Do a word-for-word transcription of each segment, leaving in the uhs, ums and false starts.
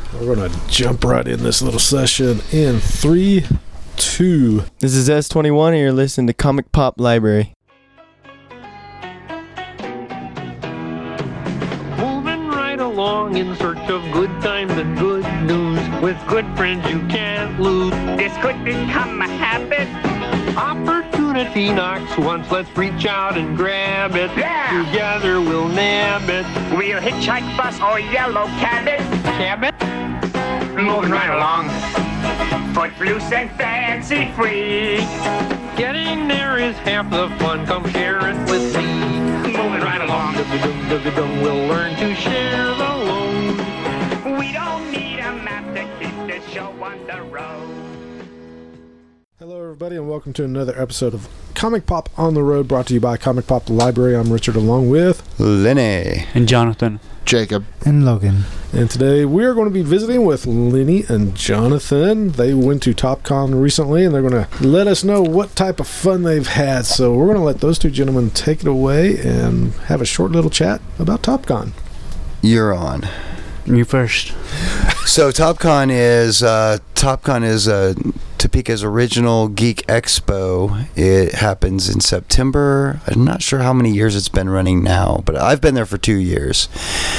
We're going to jump right in this little session in three, two. This is S twenty-one and you're listening to Comic Pop Library. Moving right along in search of good times and good news. With good friends you can't lose. This could become a habit. Opportunity knocks once, let's reach out and grab it. Yeah. Together we'll nab it. We'll hitchhike, bus, or yellow cabin. Cabin? Moving right along. Footloose and fancy free. Getting there is half the fun, come share it with me. Moving right along. Dum, dum, dum, we'll learn to share the load. We don't need a map to keep this show on the road. Hello, everybody, and welcome to another episode of Comic Pop on the Road, brought to you by Comic Pop Library. I'm Richard, along with Lenny and Jonathan, Jacob, and Logan. And today we are going to be visiting with Lenny and Jonathan. They went to TopCon recently, and they're going to let us know what type of fun they've had. So we're going to let those two gentlemen take it away and have a short little chat about TopCon. You're on. You first. So TopCon is uh, TopCon is uh, Topeka's original geek expo. It happens in September. I'm not sure how many years it's been running now, but I've been there for two years,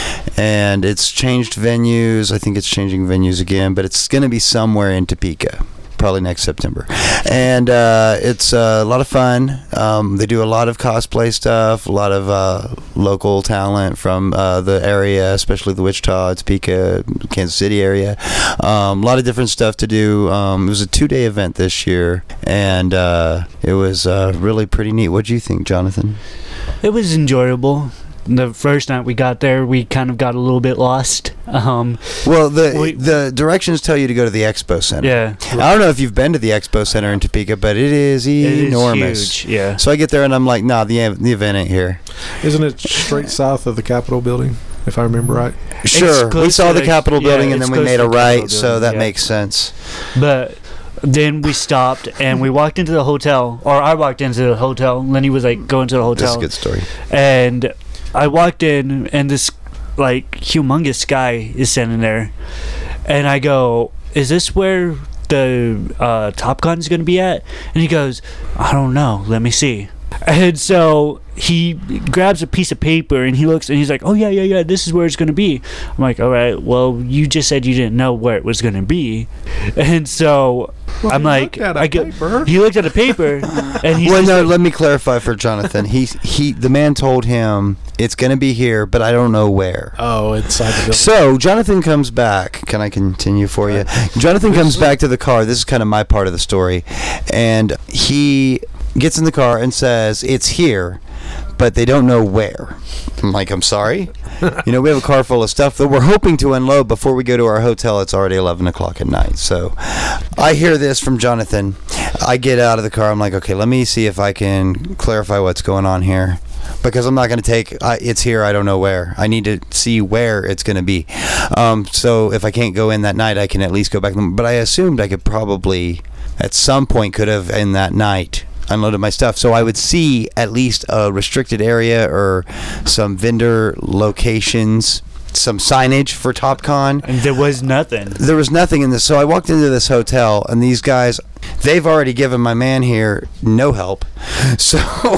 and it's changed venues. I think it's changing venues again, but it's going to be somewhere in Topeka. Probably next September, and uh, it's uh, a lot of fun. Um, they do a lot of cosplay stuff, a lot of uh, local talent from uh, the area, especially the Wichita, Topeka, Kansas City area. Um, a lot of different stuff to do. Um, it was a two-day event this year, and uh, it was uh, really pretty neat. What do you think, Jonathan? It was enjoyable. The first night we got there, we kind of got a little bit lost. Um, well, the we, the directions tell you to go to the Expo Center. Yeah. I don't know if you've been to the Expo Center in Topeka, but it is enormous. It is huge, yeah. So I get there and I'm like, nah, the the event ain't here. Isn't it straight south of the Capitol building, if I remember right? Sure. We saw the Capitol yeah, building and then we made a right, so that yeah. makes sense. But then we stopped and we walked into the hotel, or I walked into the hotel. Lenny was like going to the hotel. That's a good story. And I walked in, and this, like, humongous guy is standing there. And I go, is this where the uh, TopCon's going to be at? And he goes, I don't know. Let me see. And so he grabs a piece of paper, and he looks, and he's like, oh, yeah, yeah, yeah, this is where it's going to be. I'm like, all right, well, you just said you didn't know where it was going to be. And so well, I'm like, I go, he looked at a paper, and he well, no, let me clarify for Jonathan. He, he, the man told him, it's going to be here, but I don't know where. Oh, inside the building. So Jonathan comes back. Can I continue for you? Jonathan comes back to the car. This is kind of my part of the story. And he gets in the car and says, it's here, but they don't know where. I'm like, I'm sorry? You know, we have a car full of stuff that we're hoping to unload before we go to our hotel. It's already eleven o'clock at night. So I hear this from Jonathan. I get out of the car. I'm like, okay, let me see if I can clarify what's going on here. Because I'm not going to take, uh, it's here, I don't know where. I need to see where it's going to be. Um, so if I can't go in that night, I can at least go back. But I assumed I could probably, at some point, could have in that night unloaded my stuff. So I would see at least a restricted area or some vendor locations, some signage for TopCon. And there was nothing. There was nothing in this. So I walked into this hotel, and these guys, they've already given my man here no help. So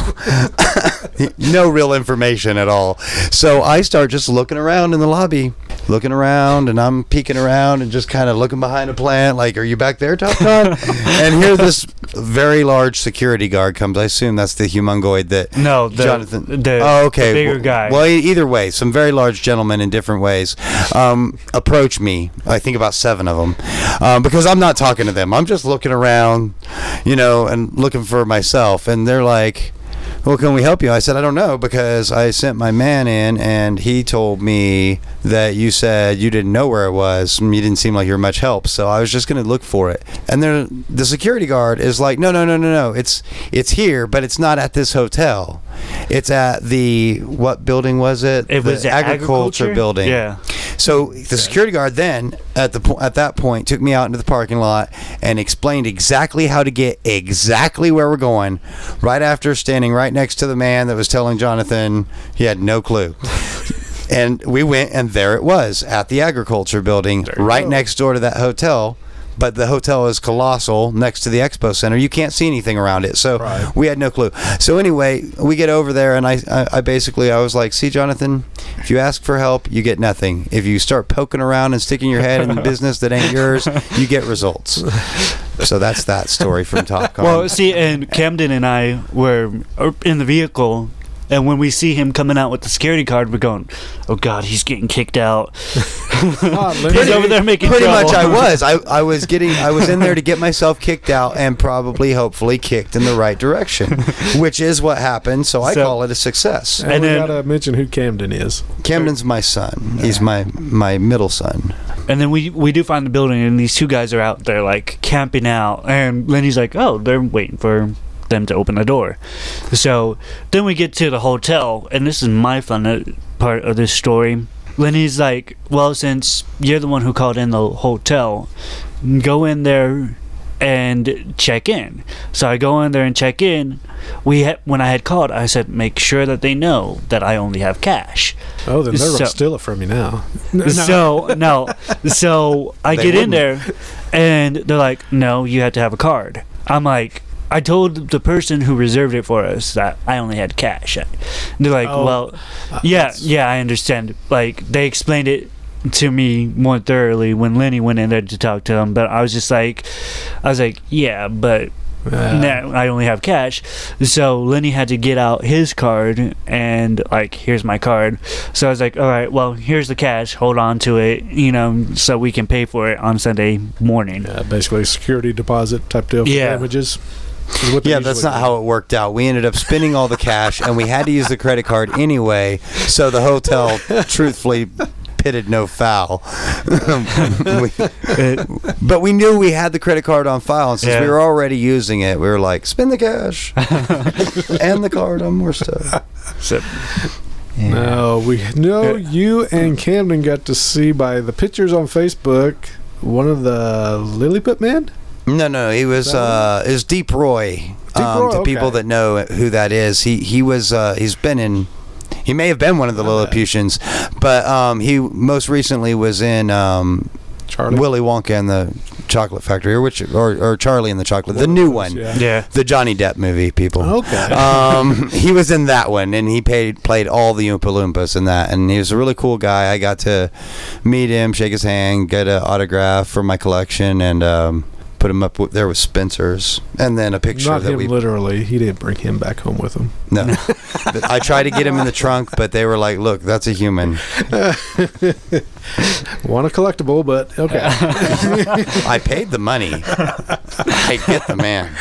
no real information at all. So I start just looking around in the lobby, looking around, and I'm peeking around and just kind of looking behind a plant like, are you back there, TopCon? And here this very large security guard comes. I assume that's the humongoid that no, the, Jonathan. The, oh, okay. the bigger well, guy. Well, either way, some very large gentlemen in different ways um, approach me. I think about seven of them um, because I'm not talking to them. I'm just looking around, you know, and looking for myself. And they're like, well, can we help you? I said, I don't know, because I sent my man in and he told me that you said you didn't know where it was. You didn't seem like you were much help, so I was just going to look for it. And then the security guard is like, no, no, no, no, no. It's it's here, but it's not at this hotel. It's at the, what building was it? It was the agriculture, agriculture building. Yeah. So the security guard then, at the po- at that point, took me out into the parking lot and explained exactly how to get exactly where we're going, right after standing right next to the man that was telling Jonathan he had no clue. And we went, and there it was at the agriculture building, right next door to that hotel. But the hotel is colossal next to the expo center. You can't see anything around it. So Right. we had no clue. So anyway, we get over there, and I, I, I basically, I was like, see, Jonathan, if you ask for help, you get nothing. If you start poking around and sticking your head in the business that ain't yours, you get results. So that's that story from Top Con. Well, see, and Camden and I were in the vehicle, and when we see him coming out with the security card, we're going, "Oh God, he's getting kicked out." Ah, He's Lindsay, over there making Pretty trouble. much, I was. I, I was getting. I was in there to get myself kicked out, and probably, hopefully, kicked in the right direction, which is what happened. So I So- call it a success. and, and we then- gotta mention who Camden is. Camden's my son. He's my my middle son. And then we we do find the building, and these two guys are out there like camping out, and Lenny's like, "Oh, they're waiting for them to open the door." So then we get to the hotel, and this is my fun uh, part of this story. Lenny's like, "Well, since you're the one who called in the hotel, go in there and check in." So I go in there and check in. We ha- when I had called, I said, "Make sure that they know that I only have cash." Oh, then they're So- gonna steal it from you now. No. So no, so I They get in wouldn't. there, and they're like, "No, you have to have a card." I'm like, I told the person who reserved it for us that I only had cash. And they're like, Oh, "Well, uh, yeah, that's- yeah, I understand." Like they explained it to me more thoroughly when Lenny went in there to talk to them, but I was just like, I was like, "Yeah, but." Uh, No, I only have cash. So Lenny had to get out his card and like, here's my card. So I was like, all right, well, here's the cash. Hold on to it, you know, so we can pay for it on Sunday morning. yeah, basically a security deposit type deal for Yeah. damages. is what they Yeah, that's usually not do. how it worked out. We ended up spending all the cash, and we had to use the credit card anyway. So the hotel, truthfully, pitted no foul. We- It- but we knew we had the credit card on file, and since Yeah. we were already using it, we were like, spend the cash and the card on more stuff. so, No, we know Yeah. you and Camden got to see by the pictures on Facebook one of the Lilliput men. No, no, he was uh, it was Deep Roy. Deep um, Roy, to people okay. that know who that is, he he was uh, he's been in. He may have been one of the Lilliputians, but um, he most recently was in um, Charlie. Willy Wonka and the Chocolate Factory, or which, or, or Charlie and the Chocolate, the One of new those, one, yeah. yeah. the Johnny Depp movie. People. Okay. um, he was in that one, and he paid, played all the Oompa Loompas in that, and he was a really cool guy. I got to meet him, shake his hand, get an autograph for my collection, and um, put him up with, there with Spencer's, and then a picture Not that him we. literally. He didn't bring him back home with him. No, I tried to get him in the trunk, but they were like, "Look, that's a human." Want a collectible, but okay. I paid the money. I get the man.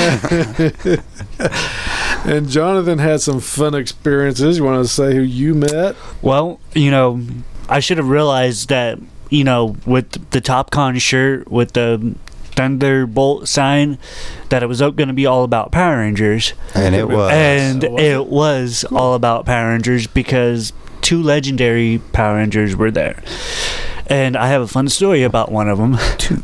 And Jonathan had some fun experiences. You want to say who you met? Well, you know, I should have realized that, you know, with the TopCon shirt with the Thunderbolt sign, that it was going to be all about Power Rangers. And it was. And So was it it? was all about Power Rangers because two legendary Power Rangers were there. And I have a fun story about one of them. Two.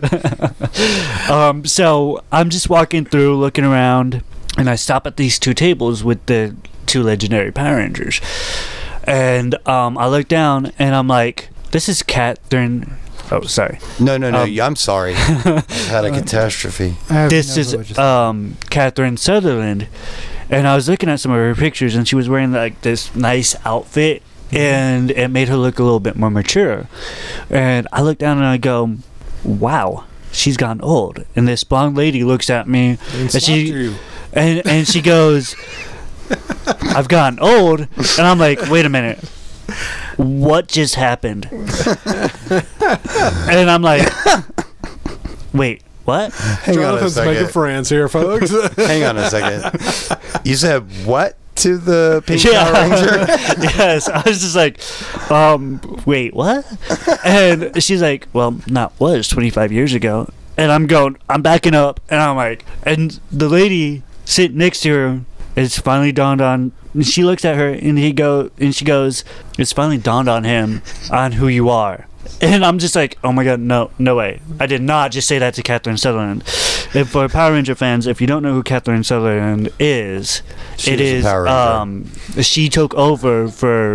um, so I'm just walking through, looking around, and I stop at these two tables with the two legendary Power Rangers. And um, I look down, and I'm like, this is Catherine. Oh, sorry. No, no, no. Um, I'm sorry. I've had a catastrophe. This is um, Catherine Sutherland. And I was looking at some of her pictures, and she was wearing like this nice outfit, and it made her look a little bit more mature. And I look down and I go, wow, she's gotten old. And this blonde lady looks at me, And and she you. and, and she goes, I've gotten old. And I'm like, wait a minute. What just happened? And I'm like, wait, what? Hang on a Jonathan's making second. friends here, folks. Hang on a second. You said what to the Pink Yeah. Power Ranger? Yes, I was just like, um, wait, what? And she's like, well, not was twenty-five years ago. And I'm going, I'm backing up, and I'm like, and the lady sitting next to her, it's finally dawned on. And she looks at her, and he go, and she goes, it's finally dawned on him on who you are. And I'm just like, oh my god, no, no way. I did not just say that to Catherine Sutherland. If for Power Ranger fans, if you don't know who Catherine Sutherland is, She it is a is Power Ranger. um she took over for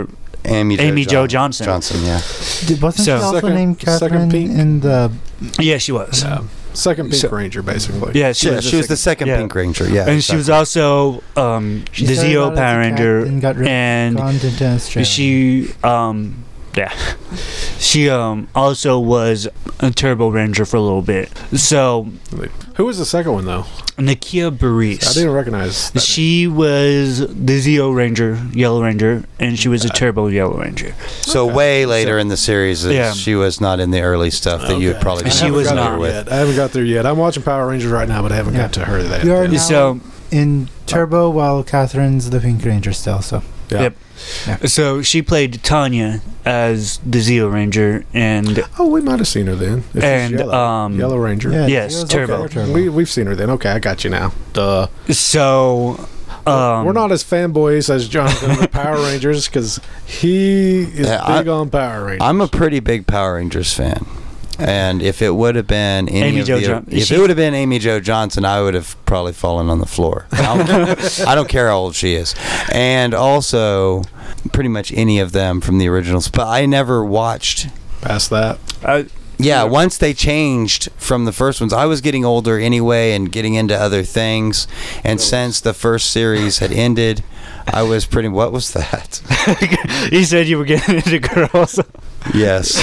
Amy, Amy Jo John- Johnson. Johnson, yeah. Did, wasn't So- she also Second- named second Catherine Pink? in the? Yeah, she was. Yeah. Second Pink So- Ranger, basically. Yeah, she Yeah, was, she was the second yeah. Pink Ranger, yeah. and she was exactly. also um, She the started Zeo out as a Power cat, Ranger, then got rid- and gone to Australia. she um, yeah, she um also was a Turbo Ranger for a little bit. So Who was the second one, though? Nakia I Burris. didn't recognize that. She was the Zeo Ranger, Yellow Ranger, and she was a Turbo Yellow Ranger. So Okay. way later in the series, uh, Yeah. she was not in the early stuff that you would probably I She haven't was got not. there with. yet. I haven't got there yet. I'm watching Power Rangers right now, but I haven't Yeah. got to her yet. You are yet. now So in Turbo, while Catherine's the Pink Ranger still. So Yeah. Yep. So she played Tanya as the Zeo Ranger, and Oh, we might have seen her then. If she's and yellow. um Yellow Ranger. yeah, Yes, she was Turbo. also Turbo. We, we've seen her then. Okay, I got you now. Duh. so um We're not as fanboys as Jonathan with Power Rangers because he is Yeah, I- big on Power Rangers. I'm a pretty big Power Rangers fan. And if it would have been any Amy of Jo the, Jon- if she- it would have been Amy Jo Johnson, I would have probably fallen on the floor. I don't, I don't care how old she is, and also pretty much any of them from the originals. But I never watched. past that. I, Yeah, once they changed from the first ones, I was getting older anyway and getting into other things. And since the first series had ended, I was pretty. What was that? you said you were getting into girls. Yes.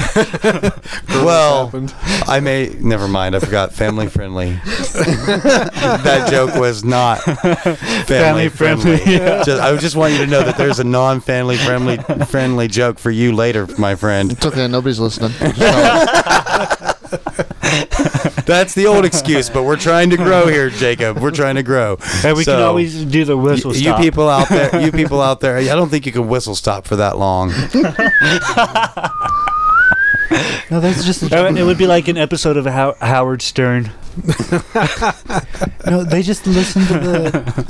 well, I may. Never mind. I forgot. Family friendly. That joke was not family, Family friendly. friendly, yeah. Just, I just want you to know that there's a non-family friendly friendly joke for you later, my friend. It's okay. Nobody's listening. That's the old excuse, but we're trying to grow here, Jacob. We're trying to grow. And we can So, always do the whistle y- stop. You people out there, you people out there, I don't think you can whistle stop for that long. No, that's just Uh, it would be like an episode of How- Howard Stern. no. They just listened to the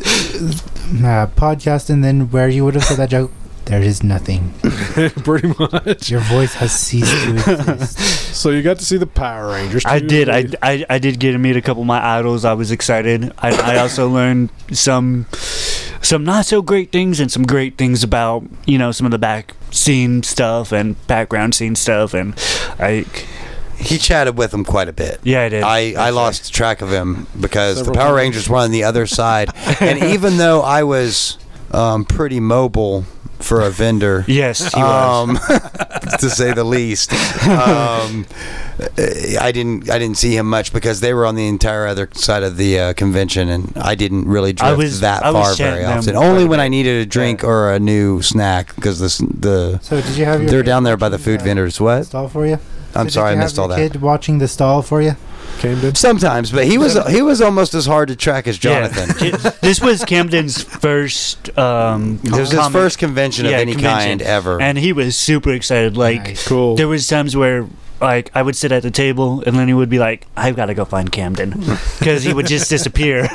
uh, podcast, and then where you would have said that joke, there is nothing. Pretty much. Your voice has ceased to exist. So you got to see the Power Rangers. I too. did. I, I, I did get to meet a couple of my idols. I was excited. I, I also learned some some not so great things and some great things about, you know, some of the back scene stuff and background scene stuff. And I, He chatted with him quite a bit. yeah, I did. I, I lost track of him because Several the Power times. Rangers were on the other side. And even though I was um, pretty mobile for a vendor, yes, he was. um, to say the least, um, I didn't I didn't see him much because they were on the entire other side of the uh, convention, and I didn't really drift I was- that I was far chatting very them often. quite Only a when I bit. needed a drink or a new snack because the the So did you have your they're kid down there by the watching food vendors. What? stall for you? I'm So sorry, I did you missed have all your that. Kid watching the stall for you. Camden. Sometimes, but he was he was almost as hard to track as Jonathan. Yeah. This was Camden's first. Um, It was his comic- first convention of yeah, any convention. kind ever. and he was super excited. Like Nice. Cool. there was times where like I would sit at the table and Lenny would be like, "I've got to go find Camden," because he would just disappear.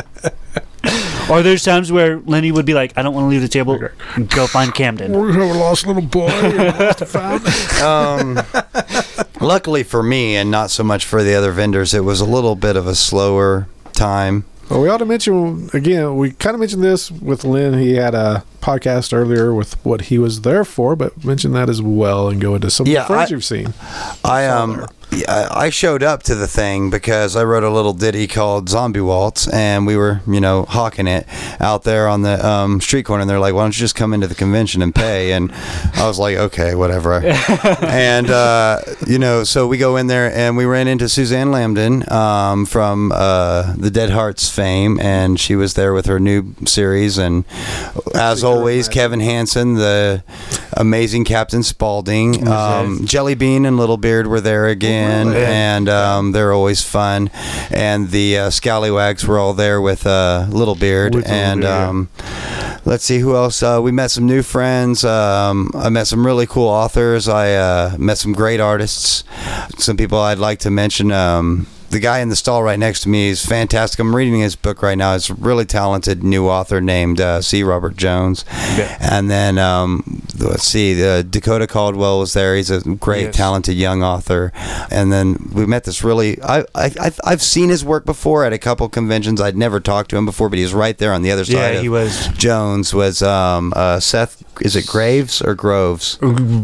Or there's times where Lenny would be like, "I don't want to leave the table. Go find Camden." We have a lost little boy. lost and found. um, luckily for me, and not so much for the other vendors, it was a little bit of a slower time. Well, we ought to mention again. We kind of mentioned this with Lynn. He had a podcast earlier with what he was there for, but mention that as well and go into some Yeah, of the friends I- you've seen. I Saw um there. yeah, I showed up to the thing because I wrote a little ditty called Zombie Waltz, and we were, you know, hawking it out there on the um, street corner. And they're like, "Why don't you just come into the convention and pay?" And I was like, "Okay, whatever." And uh, you know, so we go in there, and we ran into Suzanne Lambden um, from uh, the Dead Hearts fame, and she was there with her new series. And as always, Kevin Hansen, the amazing Captain Spaulding, um, Jelly Bean and Little Beard were there again. really? And um, they're always fun. And the uh, Scallywags were all there with uh, Little Beard. With Little and Beard, yeah. um, let's see who else. Uh, we met some new friends. Um, I met some really cool authors. I uh, met some great artists. Some people I'd like to mention. Um, the guy in the stall right next to me is fantastic. I'm reading his book right now. It's a really talented new author named uh, C. Robert Jones. Yeah. And then um, let's see, uh, Dakota Caldwell was there. He's a great, Yes. talented young author. And then we met this really, I, I, I've, I've seen his work before at a couple conventions. I'd never talked to him before, but he was right there on the other side Yeah, of he was. Jones. Was um, uh, Seth, is it Graves or Groves?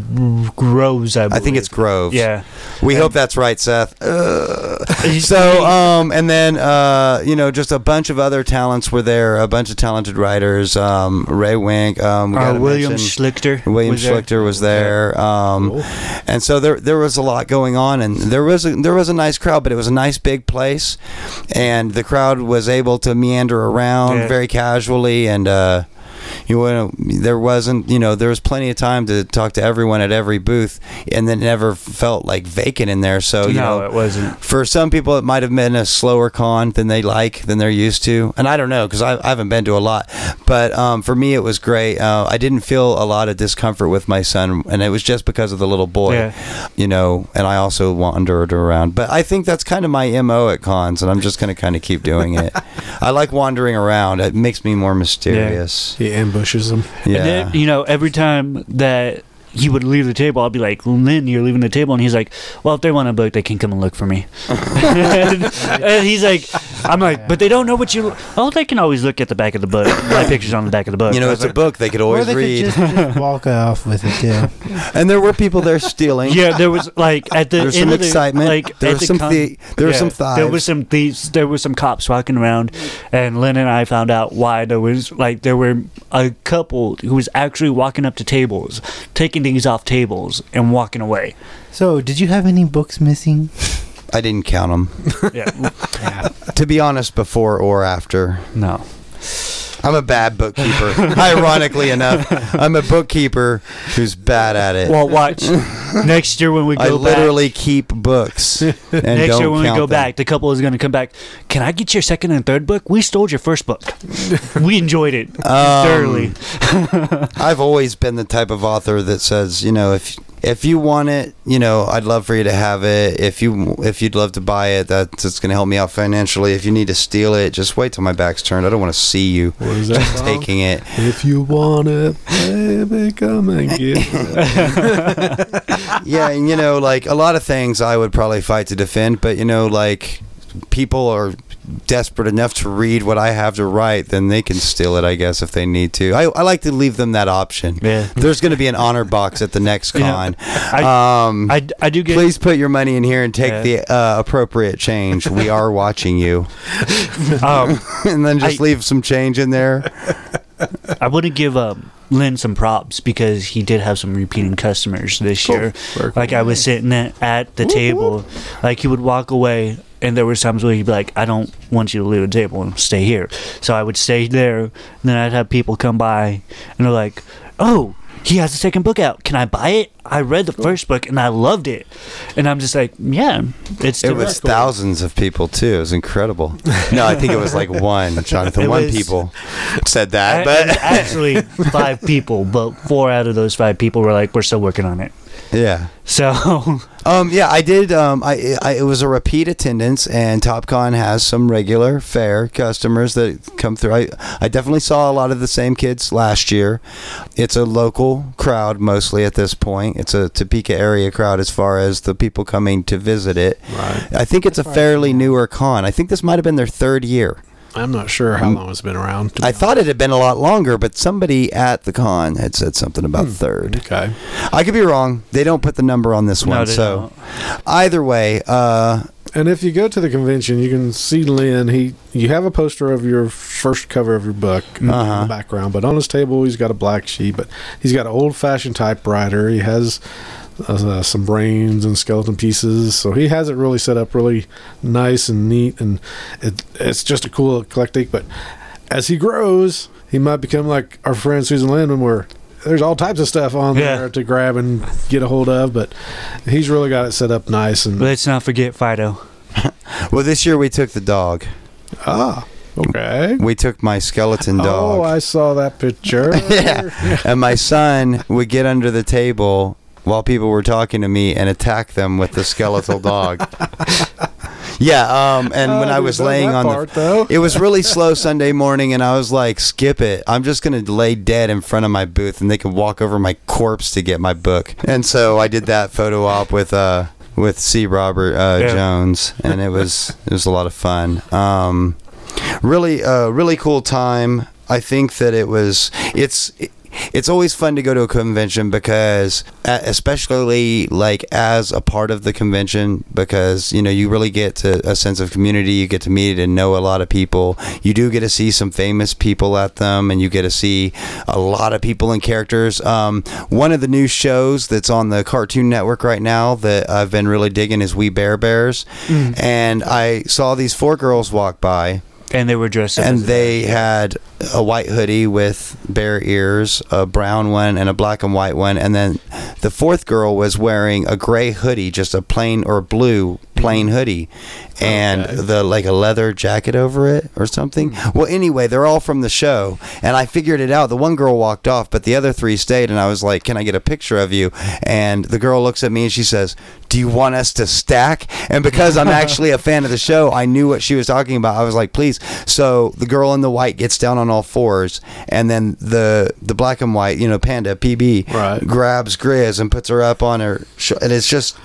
Groves, I believe. I think it's Groves. Yeah. We And- hope that's right, Seth. Uh, so, um, and then, uh, you know, just a bunch of other talents were there, a bunch of talented writers. Um, Ray Wink. Um, we Uh, gotta William mention- Schlichter. William was there. Schlichter was there. Um, Cool. and so there there was a lot going on, and there was a, there was a nice crowd, but it was a nice big place, and the crowd was able to meander around Yeah. very casually, and uh, you know, there wasn't, you know, there was plenty of time to talk to everyone at every booth, and it never felt like vacant in there. So you no, know, it wasn't. for some people, it might have been a slower con than they like, than they're used to. And I don't know, because I, I haven't been to a lot. But um, for me, it was great. Uh, I didn't feel a lot of discomfort with my son, and it was just because of the little boy, Yeah. you know, and I also wandered around. But I think that's kind of my M O at cons, and I'm just going to kind of keep doing it. I like wandering around. It makes me more mysterious. He ambushes them. Yeah. And then, you know, every time that he would leave the table, I'd be like, Lynn, you're leaving the table. And he's like, well, if they want a book, they can come and look for me. and, and he's like, I'm like, but they don't know what you. Oh, they can always look at the back of the book. My picture's on the back of the book. You know, I it's was a book they could Or always they read. could just, just walk off with it too. And there were people there stealing. Yeah, there was like at the There was end some of the, excitement. Like There at was the some con- thie- there were yeah, some thieves. There was some thieves. There was some cops walking around, and Lynn and I found out why there was like there were a couple who was actually walking up to tables, taking things off tables, and walking away. So, did you have any books missing? I didn't count them. Yeah, To be honest, before or after. no. I'm a bad bookkeeper. Ironically enough, I'm a bookkeeper who's bad at it. Well, watch next year when we go I back. literally keep books and Next don't year when we count go them. back, the couple is going to come back. Can I get your second and third book? We stole your first book. We enjoyed it Um, thoroughly. I've always been the type of author that says, you know, if if you want it, you know, I'd love for you to have it. If you if you'd love to buy it, that's, that's going to help me out financially. If you need to steal it, just wait till my back's turned. I don't want to see you What is that song? taking it. If you want it, baby, come and get it. Yeah, and you know, like a lot of things I would probably fight to defend, but you know, like people are desperate enough to read what I have to write, then they can steal it, I guess, if they need to. I, I like to leave them that option. Yeah. There's going to be an honor box at the next You know, con. I- um, I, I do get. please put your money in here and take Yeah. the uh, appropriate change. We are watching you. Um, And then just I- leave some change in there. I want to give um, Lynn some props because he did have some repeating customers this year. Very cool. Like I was sitting at, at the table, like he would walk away, and there were times where he'd be like, "I don't want you to leave the table and stay here." So I would stay there, and then I'd have people come by, and they're like, "Oh, he has a second book out. Can I buy it? I read the first book and I loved it." And I'm just like, "Yeah, it's It the was thousands of people too. It was incredible. No, I think it was like one, Jonathan. It one was- people said that, I- but actually five people, but four out of those five people were like, "We're still working on it." yeah. So Um, yeah, I did. Um, I, I it was a repeat attendance, and TopCon has some regular fair customers that come through. I I definitely saw a lot of the same kids last year. It's a local crowd mostly at this point. It's a Topeka area crowd as far as the people coming to visit it. Right. I think it's a fairly newer con. I think this might have been their third year. I'm not sure how long it's been around. to be I thought it had been a lot longer, but somebody at the con had said something about third. honest. Okay. I could be wrong. They don't put the number on this No, one, they so don't. either way, uh, And if you go to the convention, you can see Lynn. He, you have a poster of your first cover of your book in Uh-huh. the background, but on his table he's got a black sheet. But he's got an old-fashioned typewriter. He has uh, some brains and skeleton pieces, so he has it really set up really nice and neat, and it, it's just a cool eclectic. But as he grows, he might become like our friend Susan Landman, where there's all types of stuff on Yeah. there to grab and get a hold of. But he's really got it set up nice. And let's not forget Fido. well, this year we took the dog. ah, okay. We took my skeleton dog. Oh, I saw that picture. Yeah. And my son would get under the table while people were talking to me and attack them with the skeletal dog. Yeah, um, and Oh, when I dude, was that- laying that on part, the, though. it was really slow Sunday morning, and I was like, "Skip it! I'm just gonna lay dead in front of my booth, and they can walk over my corpse to get my book." And so I did that photo op with uh with C. Robert uh, Yeah. Jones, and it was it was a lot of fun. Um, really, uh, really cool time. I think that it was. It's. It's always fun to go to a convention because, uh, especially like as a part of the convention, because you know you really get to a sense of community. You get to meet and know a lot of people. You do get to see some famous people at them, and you get to see a lot of people and characters. Um, one of the new shows that's on the Cartoon Network right now that I've been really digging is We Bear Bears, Mm. and I saw these four girls walk by. And they were dressed up And as a they bear. had a white hoodie with bear ears, a brown one, and a black and white one. And then the fourth girl was wearing a gray hoodie, just a plain or blue plain hoodie, and Okay. the like a leather jacket over it or something. Well, anyway, they're all from the show, and I figured it out. The one girl walked off, but the other three stayed. And I was like, "Can I get a picture of you?" And the girl looks at me and she says, "Do you want us to stack?" And because I'm actually a fan of the show, I knew what she was talking about. I was like, "Please." So the girl in the white gets down on all fours, and then the the black and white, you know, Panda P B, Right. grabs Grizz and puts her up on her, sh- and it's just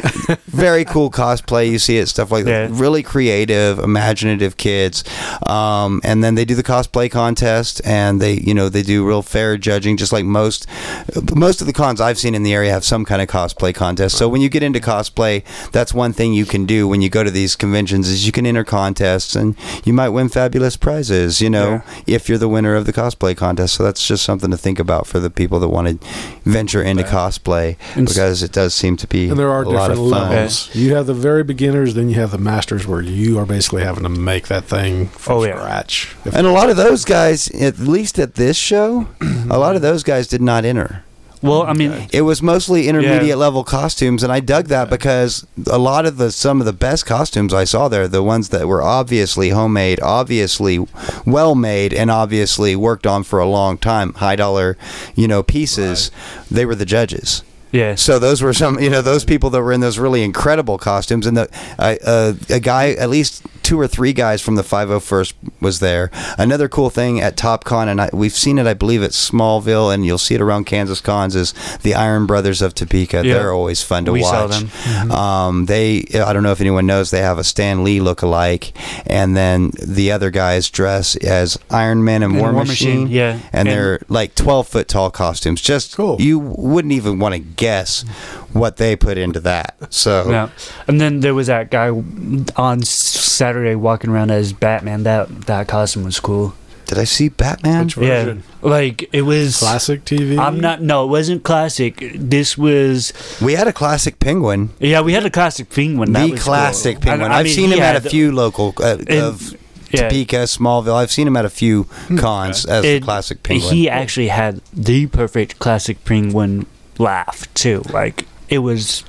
very cool cosplay. You see it, stuff like Yeah. that. Really creative, imaginative kids. Um, and then they do the cosplay contest, and they, you know, they do real fair judging, just like most most of the cons I've seen in the area have some kind of cosplay contest. So when you get into cosplay, that's one thing you can do when you go to these conventions is you can enter contests, and you might win fabulous prizes, you know, if you're the winner of the cosplay contest. So that's just something to think about for the people that want to venture into cosplay, And s- because it does seem to be And there are a lot of different fun. levels. You have the very beginners, then you have the masters, where you are basically having to make that thing from Oh, yeah. scratch. If- And a lot of those guys, at least at this show, a lot of those guys did not enter. Well, I mean, It was mostly intermediate Yeah. level costumes, and I dug that because a lot of the some of the best costumes I saw there, the ones that were obviously homemade, obviously well made, and obviously worked on for a long time, high dollar, you know, pieces, they were the judges. yeah. So those were some, you know, those people that were in those really incredible costumes, and the uh, uh, a guy, at least two or three guys from the five oh first was there. Another cool thing at TopCon, and I, we've seen it, I believe, at Smallville, and you'll see it around Kansas Cons, is the Iron Brothers of Topeka. Yeah. They're always fun to We watch. saw them. Mhm. Um, they, I don't know if anyone knows, they have a Stan Lee look-alike, and then the other guys dress as Iron Man and And War, War Machine, Machine, yeah. and And- they're like twelve foot tall costumes. Just Cool. you wouldn't even want to guess what they put into that. So Yeah. And then there was that guy on Saturday walking around as Batman. That that costume was cool. did I see Batman? Which version? Yeah. Like it was Classic T V? I'm not no, it wasn't classic. This was We had a classic penguin. yeah, we had a classic penguin. That The was classic cool. penguin. And, I I've mean, seen he him at a had- few local uh, and- of yeah. Topeka, Smallville. I've seen him at a few cons as the It- classic penguin. He actually had the perfect classic penguin laugh too. Like it was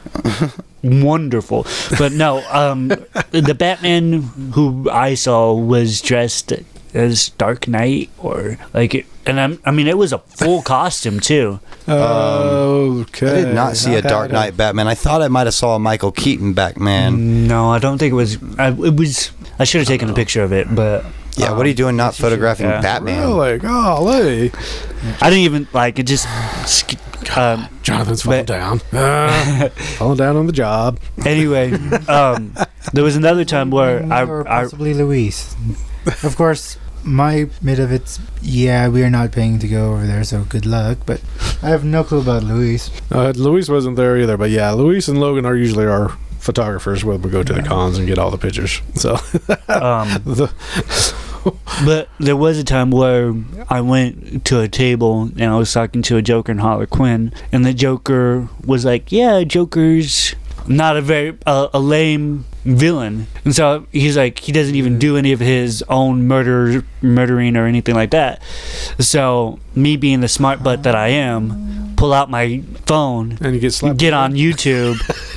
wonderful. But no, um, the Batman who I saw was dressed as Dark Knight or like, it, and I'm, I mean, it was a full costume too. Okay. I did not see a Okay, Dark I Knight Batman. I thought I might have saw a Michael Keaton Batman. No, I don't think it was. I, it was. I should have taken a picture of it, but Yeah, what are you doing not photographing yeah. Batman? Really? Golly. I didn't even like it. Just sk- um, Jonathan's falling But- down. Ah, falling down on the job. anyway, um, there was another time where I, or I possibly Luis. Of course, my bit of it's yeah, we are not paying to go over there, so good luck. But I have no clue about Luis. Uh, Luis wasn't there either, but yeah, Luis and Logan are usually our photographers when we go to the cons and get all the pictures. So, um, the, but there was a time where I went to a table and I was talking to a Joker and Harley Quinn, and the Joker was like, "Yeah, Joker's not a very uh, a lame villain," and so he's like, he doesn't even do any of his own murder, murdering or anything like that. So me being the smart butt that I am, pull out my phone, and you get slapped. get on YouTube,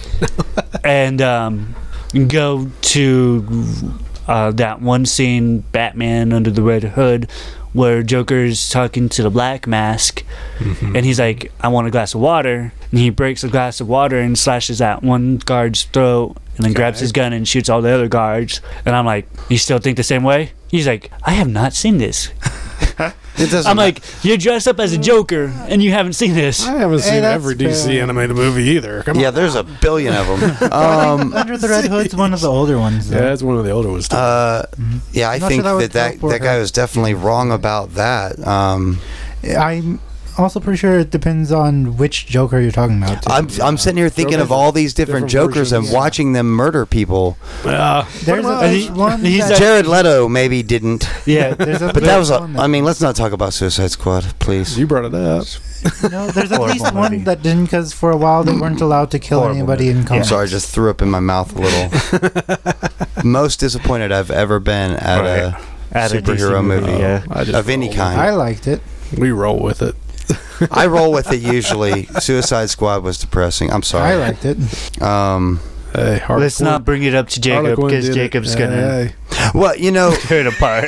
and um, go to uh, that one scene, Batman Under the Red Hood, where Joker's talking to the Black Mask, Mm-hmm. and he's like, "I want a glass of water," and he breaks a glass of water and slashes at one guard's throat, and then grabs his gun and shoots all the other guards. And I'm like, "You still think the same way?" He's like, "I have not seen this." It doesn't. I'm like, "You're dressed up as a Joker, and you haven't seen this." I haven't Hey, seen that's every D C fair. animated movie either. Come yeah, on. there's a billion of them. Um, Under the Red Hood's one of the older ones. Though. Yeah, it's one of the older ones. Too. uh, yeah, I I'm not think sure that would that that, count for that guy her. was definitely wrong about that. Um, I'm also pretty sure it depends on which Joker you're talking about. too. I'm I'm sitting here thinking of all these different, different Jokers and versions. watching them murder people. Yeah. There's a, And there's he- one. he's that- like- Jared Leto maybe didn't, Yeah, there's a, but that was. A, one I mean, let's not talk about Suicide Squad, please. You brought it up. No, there's at Horrible least movie. one that didn't, because for a while they weren't allowed to kill Horrible anybody movie. in I'm comics. sorry, I just threw up in my mouth a little. Most disappointed I've ever been at a At a D C superhero movie, yeah. I just of any roll kind. I liked it. with it. We roll with it. I roll with it usually. Suicide Squad was depressing. I'm I sorry. liked it. Um, Hey, Harley Let's Quinn- not bring it up to Jacob Harley Quinn because did it. Jacob's Hey, gonna hey. well, you know, tear it apart.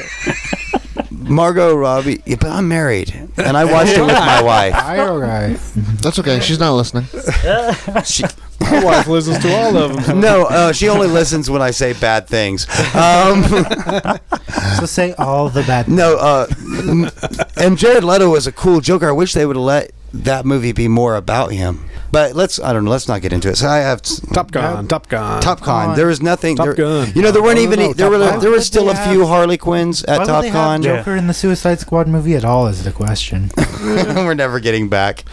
Margot Robbie. Yeah, but I'm married, and I watched it with my wife. Pyro guy. That's okay. She's not listening. She, My wife listens to all of them. no, uh, she only listens when I say bad things. Um, So say all the bad. no, uh, m- and Jared Leto was a cool Joker. I wish they would have let that movie be more about him. But let's, I don't know, let's not get into it. So I have Top Gun. Top Gun. Top Gun. on. There was nothing. Top there, Gun. You know, there weren't No, no, even. no, there Top were Gun. there Why were would still they a have- few Harley Quinns at Why Top would they have Gun. Joker in the Suicide Squad movie at all is the question. We're never getting back.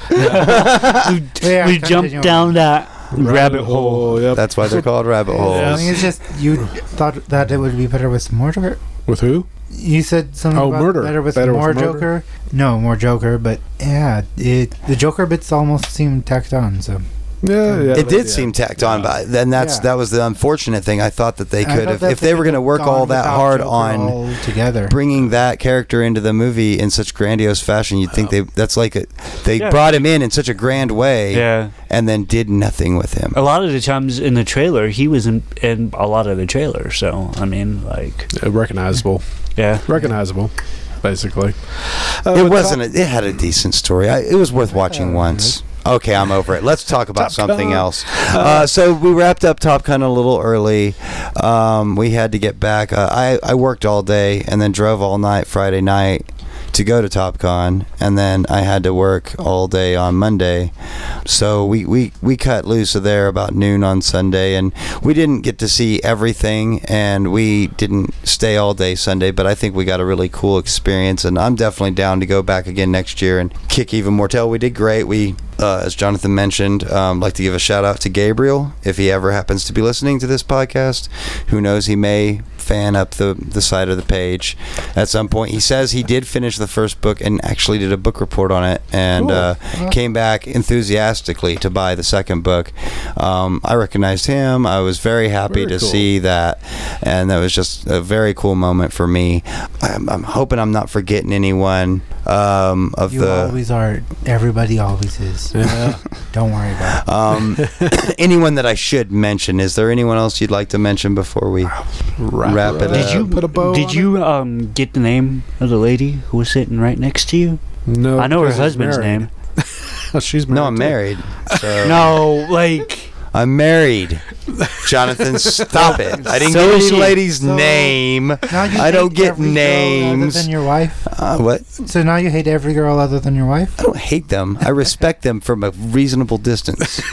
Yeah, we continue jumped on. down that rabbit hole. Yep. That's why they're called rabbit I holes. think it's just you thought that it would be better with more Joker. With who? You said something Oh, about murder. better with Better with more murder? Joker. No, more Joker, but yeah, it the Joker bits almost seem tacked on. So Yeah, yeah. It did yeah. seem tacked on, but then that's Yeah. that was the unfortunate thing. I thought that they I could thought have, that if they were going to work gone all that without hard Joker on together. bringing that character into the movie in such grandiose fashion. You'd think they that's like a, they Yeah. brought him in in such a grand way, Yeah. and then did nothing with him. A lot of the times in the trailer, he was in, in a lot of the trailer. So, I mean, like, Uh, recognizable. yeah. Recognizable, basically. Uh, It but wasn't. Top- A, it had a decent story. I, it was worth watching once. Okay, I'm over it. Let's talk about Top something Gun. else. Uh, so we wrapped up Top Gun a little early. Um, we had to get back. Uh, I, I worked all day and then drove all night Friday night to go to Top Gun, and then I had to work all day on Monday. So we, we, we cut loose of there about noon on Sunday, and we didn't get to see everything, and we didn't stay all day Sunday, but I think we got a really cool experience, and I'm definitely down to go back again next year and kick even more tail. We did great. We, uh, as Jonathan mentioned, um, like to give a shout out to Gabriel if he ever happens to be listening to this podcast. Who knows, he may fan up the, the side of the page at some point. He says he did finish the first book and actually did a book report on it, and Cool. uh, came back enthusiastically to buy the second book. Um, I recognized him. I was very happy Very to cool. see that, and that was just a very cool moment for me. I'm, I'm hoping I'm not forgetting anyone um, of you the always are. Everybody always is. Yeah. Don't worry about it. um, anyone that I should mention. Is there anyone else you'd like to mention before we Wrap, Wrap it up. up. Did you put a bow Did on you um get the name of the lady who was sitting right next to you? it? No. I know her because he's husband's married. name. Oh, she's married. No, I'm too. married. So No, like, I'm married. Jonathan, stop it. I didn't So get is any she. lady's So- name. Now you I hate don't get every girl names. other than your wife. Uh, what? So now you hate every girl other than your wife. I don't hate them. I respect them from a reasonable distance.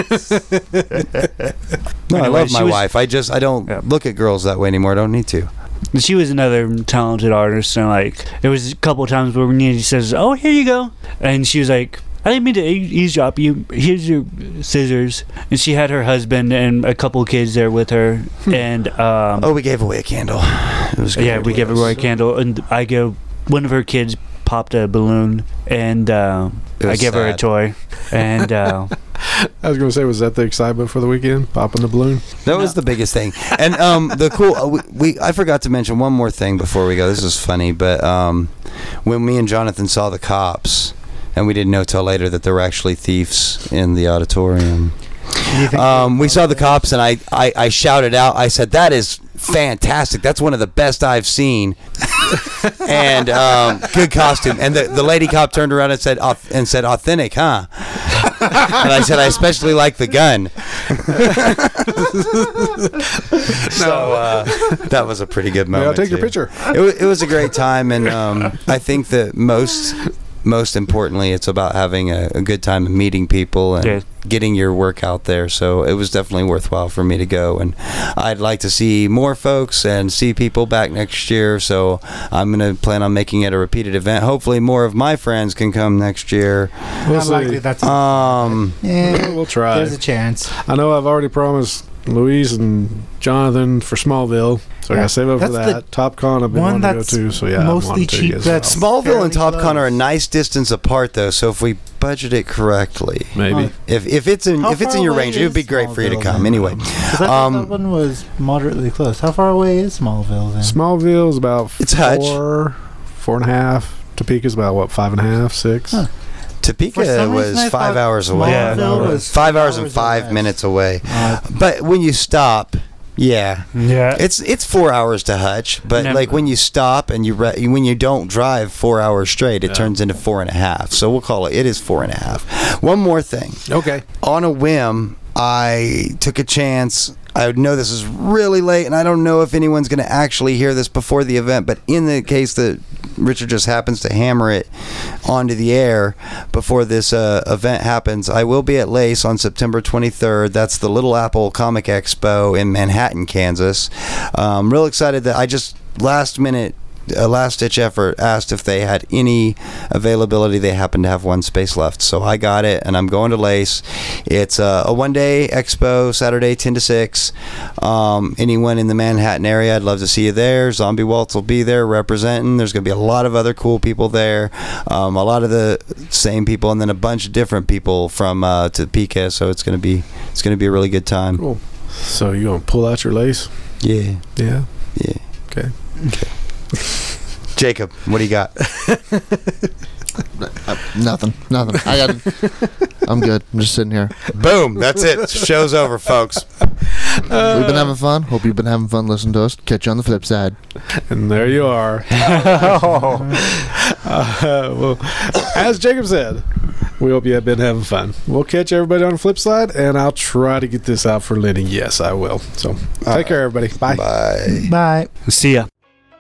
No, I Anyway, love she my was- wife. I just I don't Yeah. look at girls that way anymore. I don't need to. she was another talented artist, and like, there was a couple of times where Nene says, "Oh, here you go," and she was like, "I didn't mean to eaves- eavesdrop you. Here's your scissors." And she had her husband and a couple of kids there with her, and um, Oh, we gave away a candle. It was yeah, good. we gave her a candle, and I go. One of her kids popped a balloon, and uh, It I was gave her a sad. toy, and uh, I was going to say, was that the excitement for the weekend? Popping the balloon? That was the biggest thing. And um, the cool uh, we, we I forgot to mention one more thing before we go. This is funny, but um, when me and Jonathan saw the cops, and we didn't know till later that there were actually thieves in the auditorium. Do you think Um, we saw the cops, and I, I, I shouted out. I said, "That is fantastic! That's one of the best I've seen." and um, good costume. And the, the lady cop turned around and said, "Auth- and said, authentic, huh?" And I said, "I especially like the gun." So uh, that was a pretty good moment. Yeah, I'll take your too. picture. It, wa- it was a great time, and um, I think that most most importantly, it's about having a, a good time and meeting people and Yeah. getting your work out there. So it was definitely worthwhile for me to go, and I'd like to see more folks and see people back next year. So I'm going to plan on making it a repeated event. Hopefully, more of my friends can come next year. We'll Not see. likely that's Um, yeah, We'll try. there's a chance. I know I've already promised Louise and Jonathan for Smallville, so I Yeah. gotta save up for That's the that. TopCon I've been one wanting to go that's to, so yeah, I'm mostly wanting to cheap. as well. That's- Smallville and Fairly TopCon are a close. nice distance apart, though. So if we budget it correctly, maybe. Oh, if if it's in How if it's far in your away range, it would be is great for you to Smallville come. then? Anyway, 'Cause I thought Um, that one was moderately close. How far away is Smallville then? Smallville is about It's Hutch. four, four and a half. Topeka's about what, five and a half, six. Huh. For Topeka some was reason I five thought hours away. Yeah. Smallville was Five hours and or five less. minutes away. Uh, But when you stop, yeah, Yeah. it's it's four hours to Hutch. But Never- like when you stop and you re- when you don't drive four hours straight, it Yeah. turns into four and a half. So we'll call it. It is four and a half. One more thing. Okay. On a whim, I took a chance. I know this is really late, and I don't know if anyone's going to actually hear this before the event, but in the case that Richard just happens to hammer it onto the air before this uh, event happens, I will be at Lace on September twenty-third. That's the Little Apple Comic Expo in Manhattan, Kansas. Um, real excited that I just last minute a last-ditch effort asked if they had any availability. They happen to have one space left, so I got it, and I'm going to Lace. It's uh, a one-day expo, Saturday ten to six. Um, anyone in the Manhattan area, I'd love to see you there. Zombie Waltz will be there representing. There's going to be a lot of other cool people there, um, a lot of the same people, and then a bunch of different people from uh, Topeka. So it's going to be it's going to be a really good time. Cool. So you gonna pull out your lace? Yeah, Yeah. yeah. Okay. Jacob, what do you got? Uh, nothing. Nothing. I got. I'm good. I'm just sitting here. Boom. That's it. Show's over, folks. We've been having fun. Hope you've been having fun listening to us. Catch you on the flip side. And there you are. Uh, well, as Jacob said, we hope you have been having fun. We'll catch everybody on the flip side, and I'll try to get this out for Lenny. Yes, I will. So take care, everybody. Bye. Bye. Bye. See ya.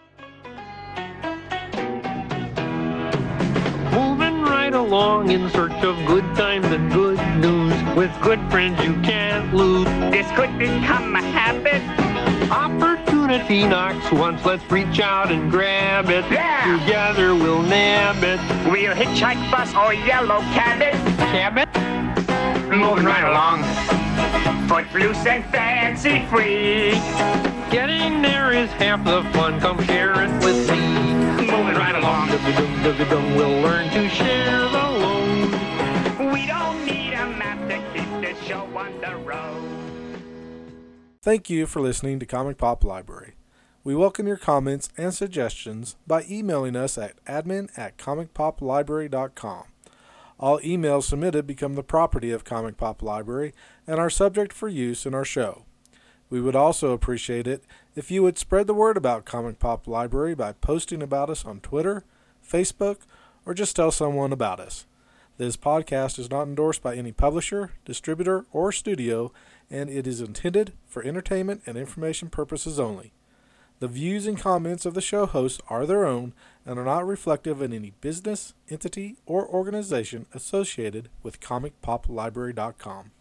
Moving right along in search of good times and good news. With good friends you can't lose. This could become a habit. Opportunity knocks once, let's reach out and grab it. Yeah. Together we'll nab it. We'll hitchhike, bus, or yellow cabin. Cabot? Moving right along. Footloose and fancy free. Getting there is half the fun. Come share it with me. Moving right along. Dum dum dum. We'll learn to share the load. We don't need a map to keep this show on the road. Thank you for listening to Comic Pop Library. We welcome your comments and suggestions by emailing us at admin at comic pop library dot com. All emails submitted become the property of Comic Pop Library and are subject for use in our show. We would also appreciate it if you would spread the word about Comic Pop Library by posting about us on Twitter, Facebook, or just tell someone about us. This podcast is not endorsed by any publisher, distributor, or studio, and it is intended for entertainment and information purposes only. The views and comments of the show hosts are their own and are not reflective of any business, entity, or organization associated with comic pop library dot com.